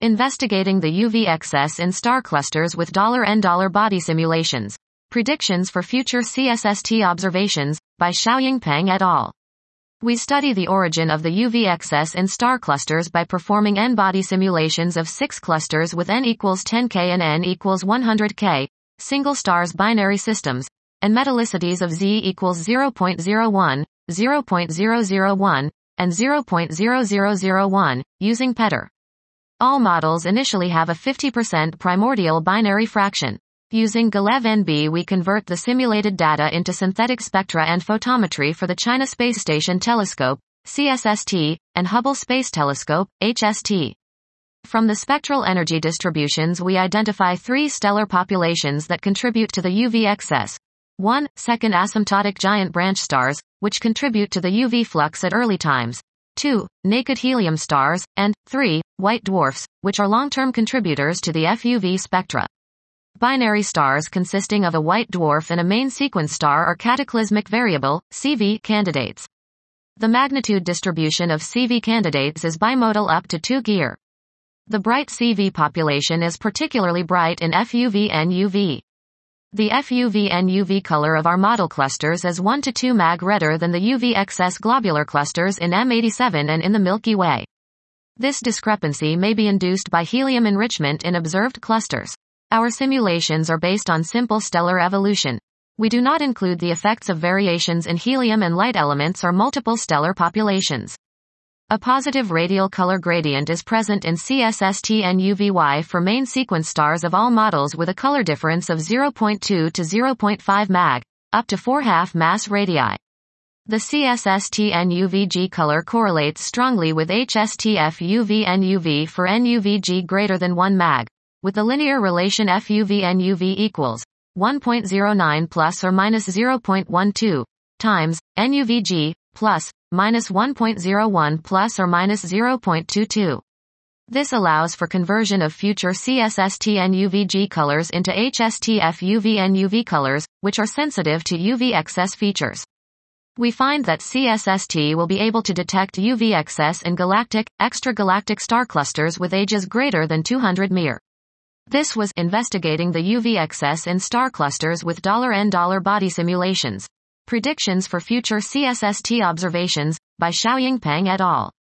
Investigating the UV excess in star clusters with $N body simulations. Predictions for future CSST observations, by Xiaoying Peng et al. We study the origin of the UV excess in star clusters by performing n-body simulations of 6 clusters with n equals 10K and n equals 100K, single stars binary systems, and metallicities of Z equals 0.01, 0.001, and 0.0001, using Petter. All models initially have a 50% primordial binary fraction. Using GaLeV-NB we convert the simulated data into synthetic spectra and photometry for the China Space Station Telescope, CSST, and Hubble Space Telescope, HST. From the spectral energy distributions we identify 3 stellar populations that contribute to the UV excess. 1. Second asymptotic giant branch stars, which contribute to the UV flux at early times. 2. Naked helium stars, and 3. White dwarfs, which are long-term contributors to the FUV spectra. Binary stars consisting of a white dwarf and a main sequence star are cataclysmic variable, CV, candidates. The magnitude distribution of CV candidates is bimodal up to 2 Gear. The bright CV population is particularly bright in FUV-NUV. The FUV-NUV color of our model clusters is 1 to 2 mag redder than the UV excess globular clusters in M87 and in the Milky Way. This discrepancy may be induced by helium enrichment in observed clusters. Our simulations are based on simple stellar evolution. We do not include the effects of variations in helium and light elements or multiple stellar populations. A positive radial color gradient is present in CSST-NUVY for main sequence stars of all models with a color difference of 0.2 to 0.5 mag, up to 4½ mass radii. The CSST-NUVG color correlates strongly with HST-FUV-NUV for NUVG greater than 1 mag, with the linear relation FUV-NUV equals 1.09 plus or minus 0.12 times NUVG plus minus 1.01 plus or minus 0.22. This allows for conversion of future CSST-NUVG colors into HST-FUV-NUV colors, which are sensitive to UV excess features. We find that CSST will be able to detect UV excess in galactic, extragalactic star clusters with ages greater than 200 mir. This was investigating the UV excess in star clusters with $N body simulations. Predictions for future CSST observations, by Xiaoying Peng et al.